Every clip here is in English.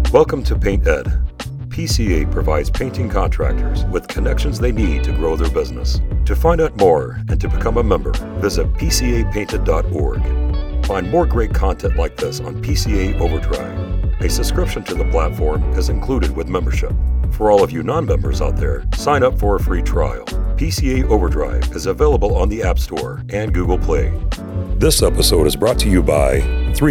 Welcome to Paint Ed. PCA provides painting contractors with connections they need to grow their business. To find out more and to become a member, visit pcapainted.org. Find more great content like this on PCA Overdrive. A subscription to the platform is included with membership. For all of you non-members out there, sign up for a free trial. PCA Overdrive is available on the App Store and Google Play. This episode is brought to you by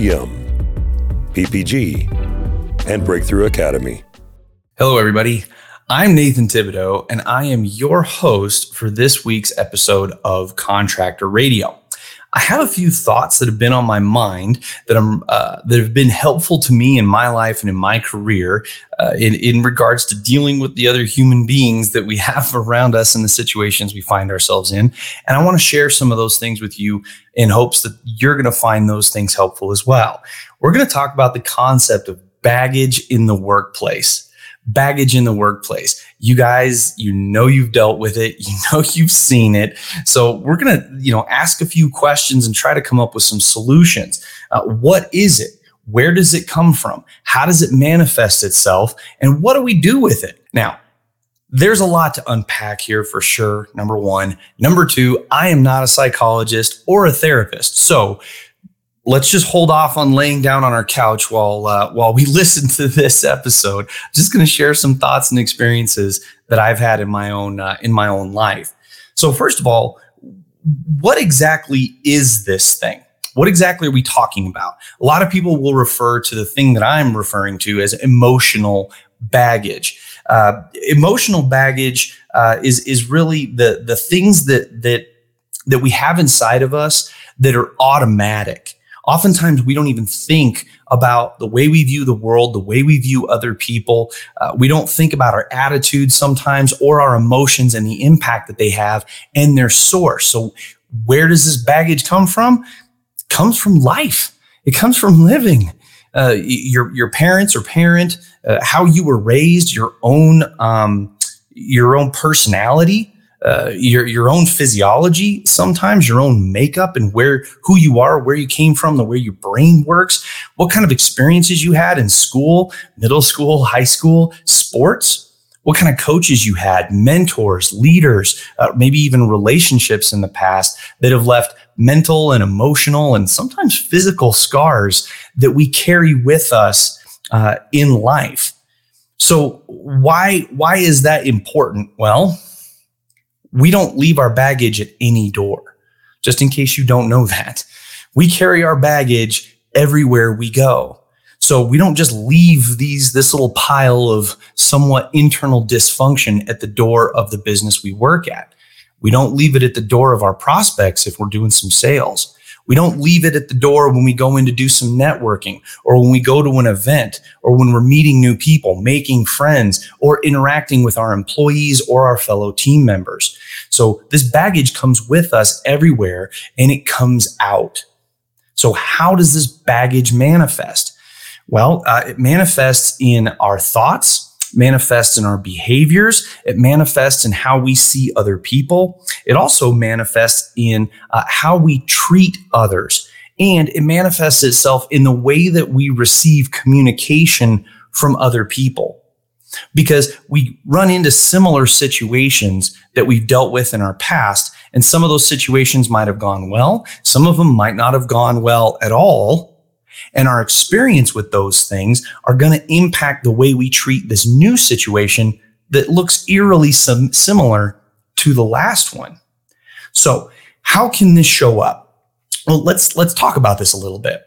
3M, PPG, and Breakthrough Academy. Hello, everybody. I'm Nathan Thibodeau, and I am your host for this week's episode of Contractor Radio. I have a few thoughts that have been on my mind that have been helpful to me in my life and in my career in regards to dealing with the other human beings that we have around us and the situations we find ourselves in. And I want to share some of those things with you in hopes that you're going to find those things helpful as well. We're going to talk about the concept of baggage in the workplace. Baggage in the workplace. You guys, you know you've dealt with it. You know you've seen it. So we're going to, ask a few questions and try to come up with some solutions. What is it? Where does it come from? How does it manifest itself? And what do we do with it? Now, there's a lot to unpack here for sure, number one. Number two, I am not a psychologist or a therapist. So let's just hold off on laying down on our couch while we listen to this episode. I'm just going to share some thoughts and experiences that I've had in my own life. So first of all, what exactly is this thing? What exactly are we talking about? A lot of people will refer to the thing that I'm referring to as emotional baggage. Emotional baggage is really the things that we have inside of us that are automatic. Oftentimes, we don't even think about the way we view the world, the way we view other people. We don't think about our attitudes sometimes or our emotions and the impact that they have and their source. So where does this baggage come from? It comes from life. It comes from living. Your parents or parent, how you were raised, your own personality, your own physiology, sometimes your own makeup and who you are, where you came from, the way your brain works, what kind of experiences you had in school, middle school, high school, sports, what kind of coaches you had, mentors, leaders, maybe even relationships in the past that have left mental and emotional and sometimes physical scars that we carry with us in life. So why is that important? Well, we don't leave our baggage at any door, just in case you don't know that. We carry our baggage everywhere we go. So we don't just leave this little pile of somewhat internal dysfunction at the door of the business we work at. We don't leave it at the door of our prospects if we're doing some sales. We don't leave it at the door when we go in to do some networking or when we go to an event or when we're meeting new people, making friends or interacting with our employees or our fellow team members. So this baggage comes with us everywhere and it comes out. So how does this baggage manifest? Well, it manifests in our thoughts, manifests in our behaviors. It manifests in how we see other people. It also manifests in how we treat others. And it manifests itself in the way that we receive communication from other people. Because we run into similar situations that we've dealt with in our past. And some of those situations might have gone well. Some of them might not have gone well at all. And our experience with those things are going to impact the way we treat this new situation that looks eerily similar to the last one. So how can this show up? Well, let's talk about this a little bit.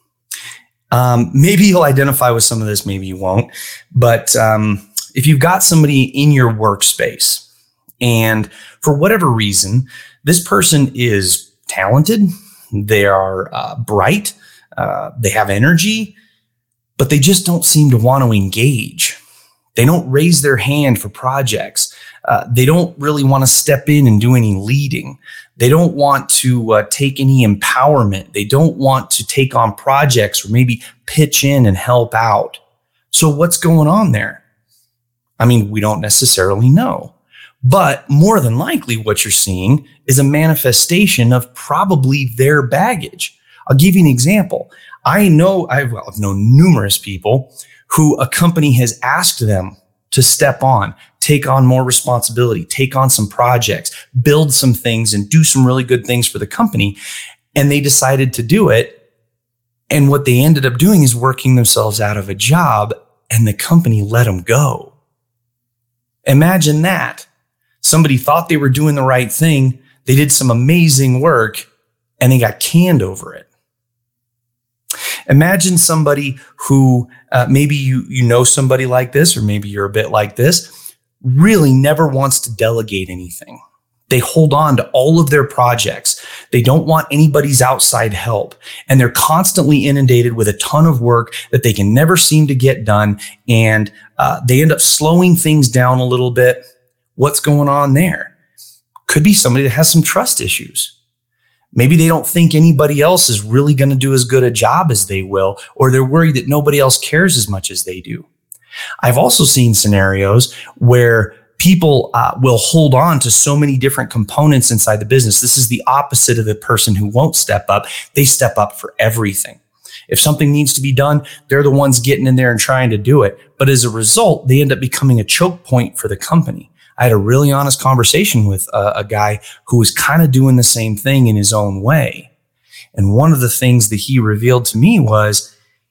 Maybe you'll identify with some of this, maybe you won't. But if you've got somebody in your workspace and for whatever reason, this person is talented, they are bright, they have energy, but they just don't seem to want to engage. They don't raise their hand for projects. They don't really want to step in and do any leading. They don't want to take any empowerment. They don't want to take on projects or maybe pitch in and help out. So what's going on there? I mean, we don't necessarily know. But more than likely, what you're seeing is a manifestation of probably their baggage. I'll give you an example. I've known numerous people who a company has asked them to step on, take on more responsibility, take on some projects, build some things, and do some really good things for the company. And they decided to do it. And what they ended up doing is working themselves out of a job, and the company let them go. Imagine that. Somebody thought they were doing the right thing. They did some amazing work, and they got canned over it. Imagine somebody who maybe you know somebody like this, or maybe you're a bit like this, really never wants to delegate anything. They hold on to all of their projects. They don't want anybody's outside help. And they're constantly inundated with a ton of work that they can never seem to get done. And they end up slowing things down a little bit. What's going on there? Could be somebody that has some trust issues. Maybe they don't think anybody else is really going to do as good a job as they will, or they're worried that nobody else cares as much as they do. I've also seen scenarios where people will hold on to so many different components inside the business. This is the opposite of the person who won't step up. They step up for everything. If something needs to be done, they're the ones getting in there and trying to do it. But as a result, they end up becoming a choke point for the company. I had a really honest conversation with a guy who was kind of doing the same thing in his own way. And one of the things that he revealed to me was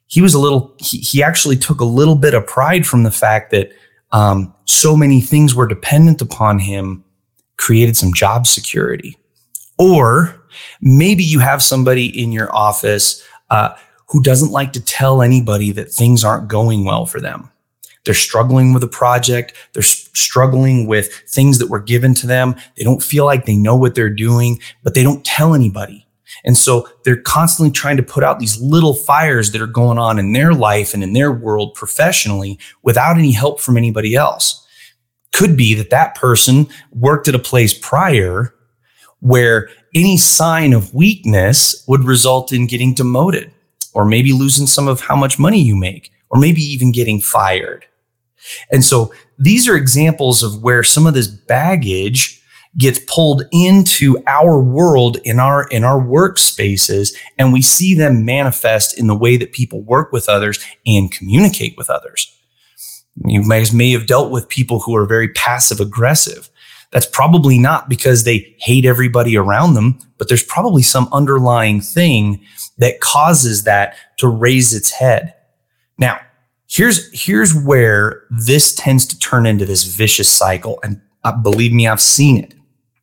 he actually took a little bit of pride from the fact that so many things were dependent upon him, created some job security. Or maybe you have somebody in your office who doesn't like to tell anybody that things aren't going well for them. They're struggling with a project. They're struggling with things that were given to them. They don't feel like they know what they're doing, but they don't tell anybody. And so they're constantly trying to put out these little fires that are going on in their life and in their world professionally without any help from anybody else. Could be that person worked at a place prior where any sign of weakness would result in getting demoted, or maybe losing some of how much money you make, or maybe even getting fired. And so these are examples of where some of this baggage gets pulled into our world, in our workspaces, and we see them manifest in the way that people work with others and communicate with others. You may have dealt with people who are very passive aggressive. That's probably not because they hate everybody around them, but there's probably some underlying thing that causes that to raise its head. Now, here's where this tends to turn into this vicious cycle. And believe me, I've seen it.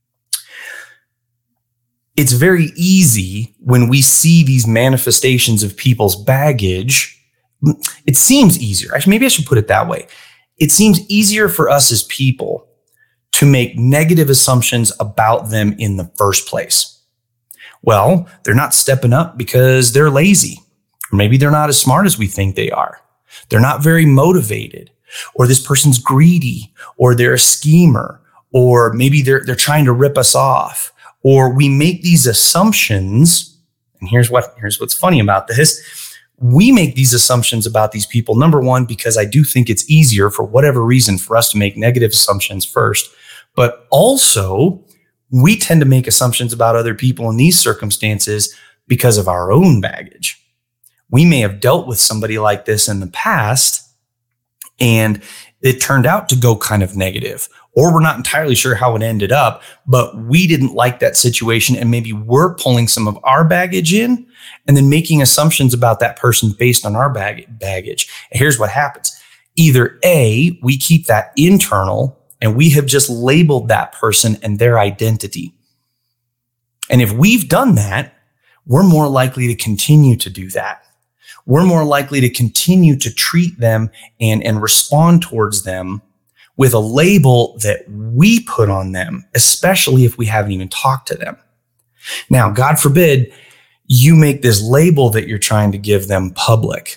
It's very easy when we see these manifestations of people's baggage. It seems easier. Maybe I should put it that way. It seems easier for us as people to make negative assumptions about them in the first place. Well, they're not stepping up because they're lazy, or maybe they're not as smart as we think they are. They're not very motivated, or this person's greedy, or they're a schemer, or maybe they're trying to rip us off. Or we make these assumptions, and here's what's funny about this. We make these assumptions about these people, number one, because I do think it's easier for whatever reason for us to make negative assumptions first. But also, we tend to make assumptions about other people in these circumstances because of our own baggage. We may have dealt with somebody like this in the past, and it turned out to go kind of negative, or we're not entirely sure how it ended up, but we didn't like that situation, and maybe we're pulling some of our baggage in and then making assumptions about that person based on our baggage. And here's what happens. Either A, we keep that internal and we have just labeled that person and their identity. And if we've done that, we're more likely to continue to do that. We're more likely to continue to treat them and respond towards them with a label that we put on them, especially if we haven't even talked to them. Now, God forbid you make this label that you're trying to give them public.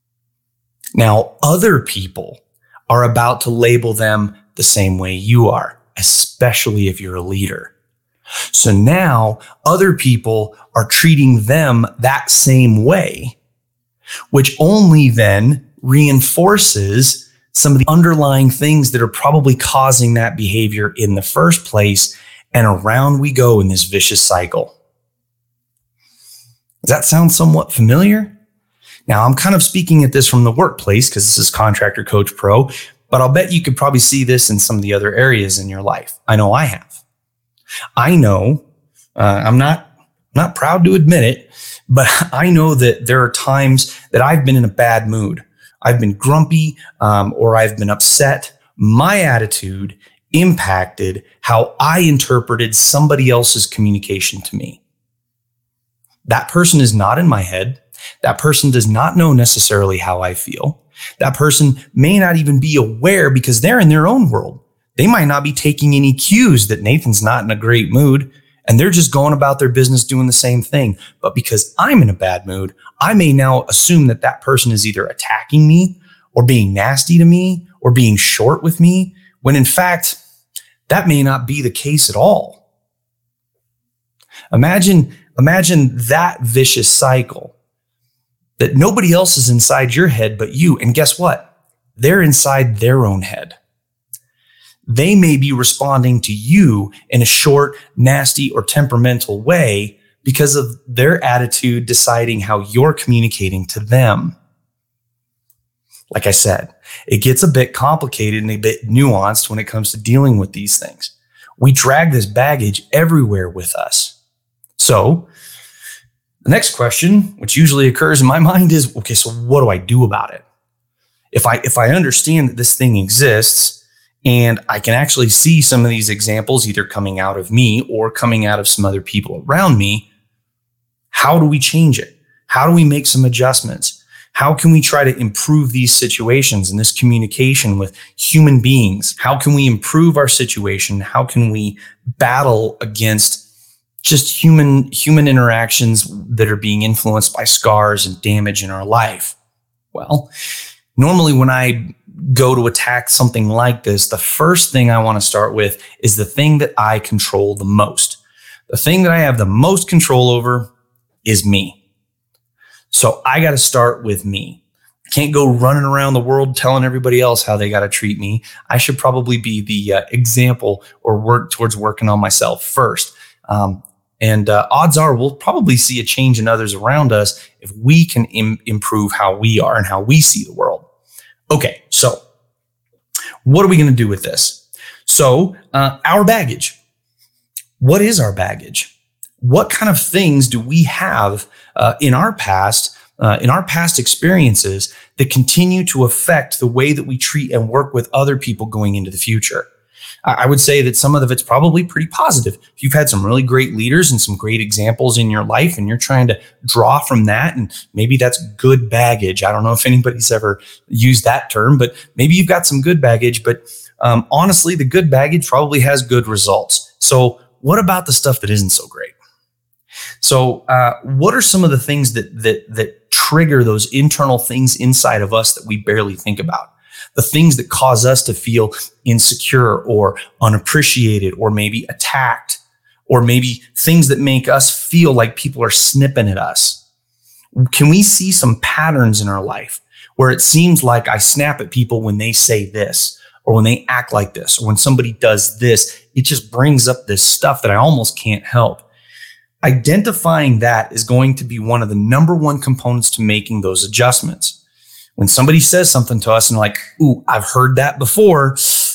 Now, other people are about to label them the same way you are, especially if you're a leader. So now other people are treating them that same way, which only then reinforces some of the underlying things that are probably causing that behavior in the first place. And around we go in this vicious cycle. Does that sound somewhat familiar? Now, I'm kind of speaking at this from the workplace because this is Contractor Coach Pro, but I'll bet you could probably see this in some of the other areas in your life. I know I have. I know, I'm not proud to admit it, but I know that there are times that I've been in a bad mood. I've been grumpy, or I've been upset. My attitude impacted how I interpreted somebody else's communication to me. That person is not in my head. That person does not know necessarily how I feel. That person may not even be aware because they're in their own world. They might not be taking any cues that Nathan's not in a great mood, and they're just going about their business doing the same thing. But because I'm in a bad mood, I may now assume that that person is either attacking me or being nasty to me or being short with me, when in fact, that may not be the case at all. Imagine that vicious cycle, that nobody else is inside your head but you. And guess what? They're inside their own head. They may be responding to you in a short, nasty, or temperamental way because of their attitude deciding how you're communicating to them. Like I said, it gets a bit complicated and a bit nuanced when it comes to dealing with these things. We drag this baggage everywhere with us. So the next question, which usually occurs in my mind, is, okay, so what do I do about it? If I understand that this thing exists and I can actually see some of these examples either coming out of me or coming out of some other people around me, how do we change it? How do we make some adjustments? How can we try to improve these situations and this communication with human beings? How can we improve our situation? How can we battle against just human interactions that are being influenced by scars and damage in our life? Well, normally when I go to attack something like this, the first thing I want to start with is the thing that I control the most. The thing that I have the most control over is me. So I got to start with me. I can't go running around the world telling everybody else how they got to treat me. I should probably be the example or work towards working on myself first. And odds are we'll probably see a change in others around us if we can improve how we are and how we see the world. Okay, so what are we going to do with this? So our baggage. What is our baggage? What kind of things do we have in our past experiences that continue to affect the way that we treat and work with other people going into the future? I would say that some of it's probably pretty positive. If you've had some really great leaders and some great examples in your life and you're trying to draw from that, and maybe that's good baggage. I don't know if anybody's ever used that term, but maybe you've got some good baggage. But honestly, the good baggage probably has good results. So what about the stuff that isn't so great? So what are some of the things that trigger those internal things inside of us that we barely think about? The things that cause us to feel insecure or unappreciated or maybe attacked, or maybe things that make us feel like people are snipping at us. Can we see some patterns in our life where it seems like I snap at people when they say this, or when they act like this, or when somebody does this? It just brings up this stuff that I almost can't help. Identifying that is going to be one of the number one components to making those adjustments. When somebody says something to us and like, ooh, I've heard that before.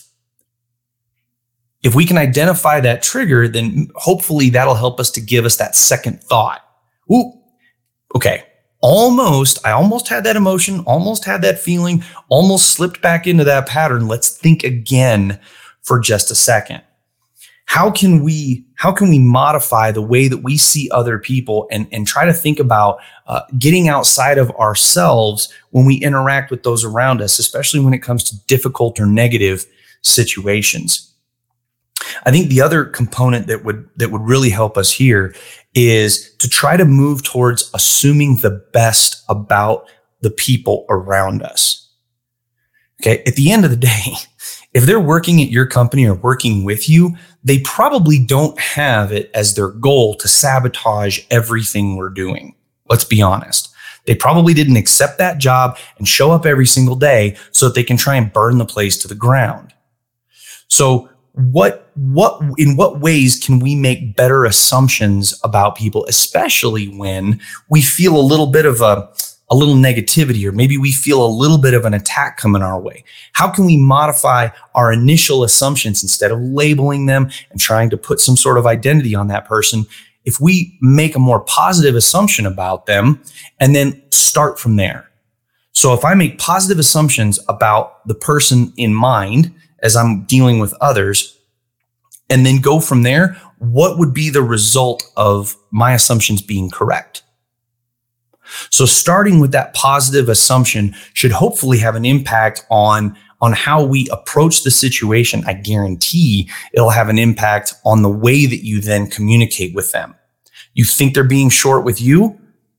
If we can identify that trigger, then hopefully that'll help us to give us that second thought. Ooh, okay. I almost had that emotion, almost had that feeling, almost slipped back into that pattern. Let's think again for just a second. How can we modify the way that we see other people and try to think about getting outside of ourselves when we interact with those around us, especially when it comes to difficult or negative situations? I think the other component that would really help us here is to try to move towards assuming the best about the people around us. Okay, at the end of the day, if they're working at your company or working with you, they probably don't have it as their goal to sabotage everything we're doing. Let's be honest. They probably didn't accept that job and show up every single day so that they can try and burn the place to the ground. So in what ways can we make better assumptions about people, especially when we feel a little bit of a a little negativity, or maybe we feel a little bit of an attack coming our way? How can we modify our initial assumptions instead of labeling them and trying to put some sort of identity on that person? If we make a more positive assumption about them and then start from there. So if I make positive assumptions about the person in mind as I'm dealing with others, and then go from there, what would be the result of my assumptions being correct? So starting with that positive assumption should hopefully have an impact on how we approach the situation. I guarantee it'll have an impact on the way that you then communicate with them. You think they're being short with you?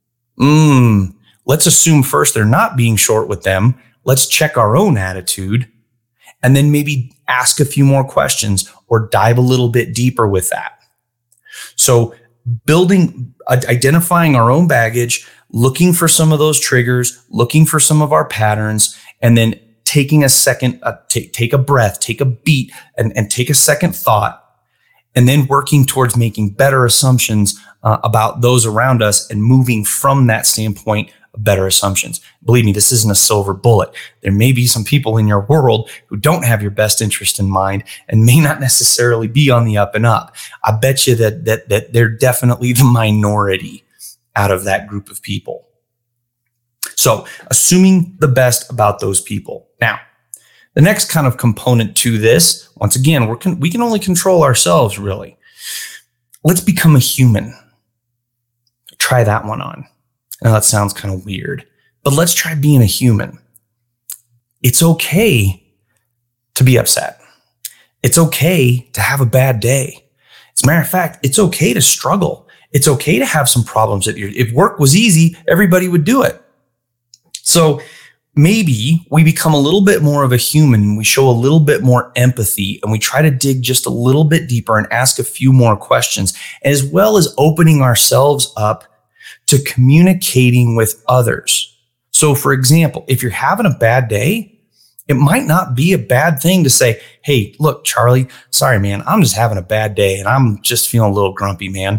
Let's assume first they're not being short with them. Let's check our own attitude and then maybe ask a few more questions or dive a little bit deeper with that. So identifying our own baggage, looking for some of those triggers, looking for some of our patterns, and then taking a second, take a breath, take a beat, and take a second thought, and then working towards making better assumptions about those around us and moving from that standpoint of better assumptions. Believe me, this isn't a silver bullet. There may be some people in your world who don't have your best interest in mind and may not necessarily be on the up and up. I bet you that they're definitely the minority out of that group of people. So assuming the best about those people. Now, the next kind of component to this, once again, we can only control ourselves, really. Let's become a human. Try that one on. Now that sounds kind of weird, but let's try being a human. It's okay to be upset. It's okay to have a bad day. As a matter of fact, it's okay to struggle. It's okay to have some problems. If work was easy, everybody would do it. So maybe we become a little bit more of a human. We show a little bit more empathy and we try to dig just a little bit deeper and ask a few more questions, as well as opening ourselves up to communicating with others. So for example, if you're having a bad day, it might not be a bad thing to say, hey, look, Charlie, sorry, man, I'm just having a bad day and I'm just feeling a little grumpy, man.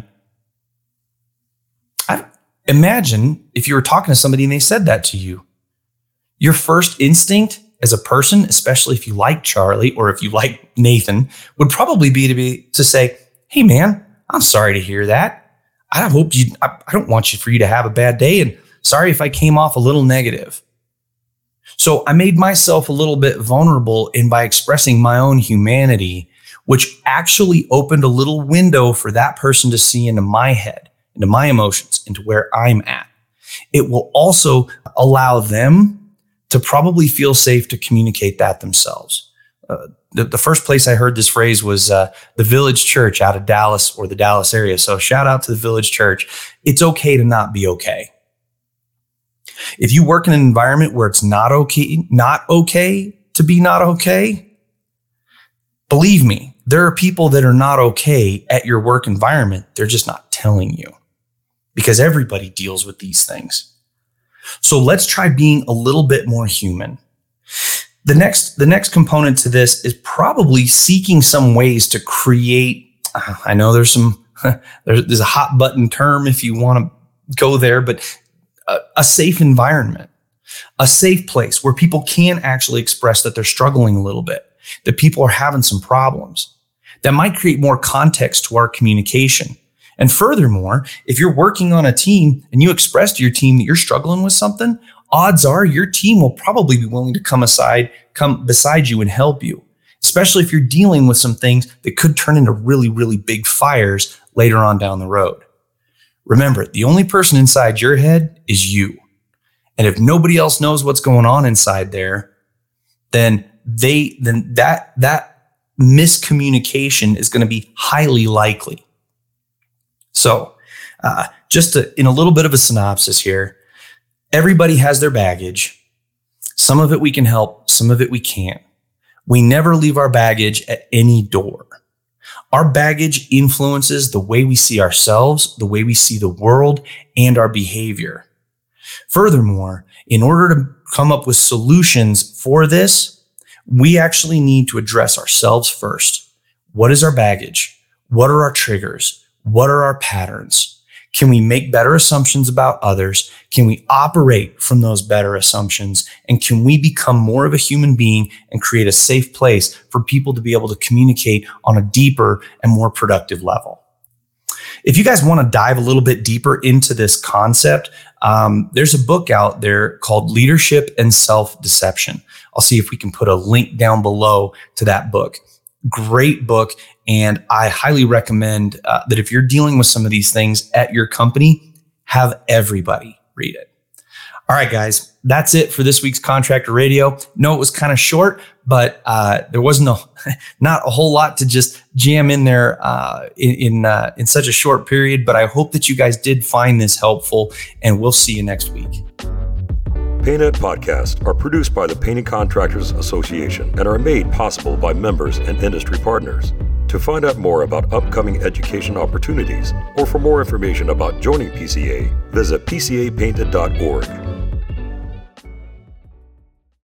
Imagine if you were talking to somebody and they said that to you. Your first instinct as a person, especially if you like Charlie or if you like Nathan, would probably be to say, hey, man, I'm sorry to hear that. I don't want for you to have a bad day, and sorry if I came off a little negative. So I made myself a little bit vulnerable by expressing my own humanity, which actually opened a little window for that person to see into my head, into my emotions, into where I'm at. It will also allow them to probably feel safe to communicate that themselves. The first place I heard this phrase was the Village Church out of Dallas or the Dallas area. So shout out to the Village Church. It's okay to not be okay. If you work in an environment where it's not okay to be not okay, believe me, there are people that are not okay at your work environment. They're just not telling you, because everybody deals with these things. So let's try being a little bit more human. The next component to this is probably seeking some ways to create, I know there's a hot button term if you want to go there, but a safe environment, a safe place where people can actually express that they're struggling a little bit, that people are having some problems. That might create more context to our communication. And furthermore, if you're working on a team and you express to your team that you're struggling with something, odds are your team will probably be willing to come beside you and help you, especially if you're dealing with some things that could turn into really, really big fires later on down the road. Remember, the only person inside your head is you. And if nobody else knows what's going on inside there, then that miscommunication is going to be highly likely. So in a little bit of a synopsis here, everybody has their baggage. Some of it we can help, some of it we can't. We never leave our baggage at any door. Our baggage influences the way we see ourselves, the way we see the world, and our behavior. Furthermore, in order to come up with solutions for this, we actually need to address ourselves first. What is our baggage? What are our triggers? What are our patterns? Can we make better assumptions about others? Can we operate from those better assumptions? And can we become more of a human being and create a safe place for people to be able to communicate on a deeper and more productive level? If you guys want to dive a little bit deeper into this concept, there's a book out there called Leadership and Self-Deception. I'll see if we can put a link down below to that book. Great book. And I highly recommend that if you're dealing with some of these things at your company, have everybody read it. All right, guys, that's it for this week's Contractor Radio. No, it was kind of short, but there wasn't not a whole lot to just jam in there in such a short period. But I hope that you guys did find this helpful, and we'll see you next week. PayNet podcasts are produced by the Painting Contractors Association and are made possible by members and industry partners. To find out more about upcoming education opportunities or for more information about joining PCA, visit pcapainted.org.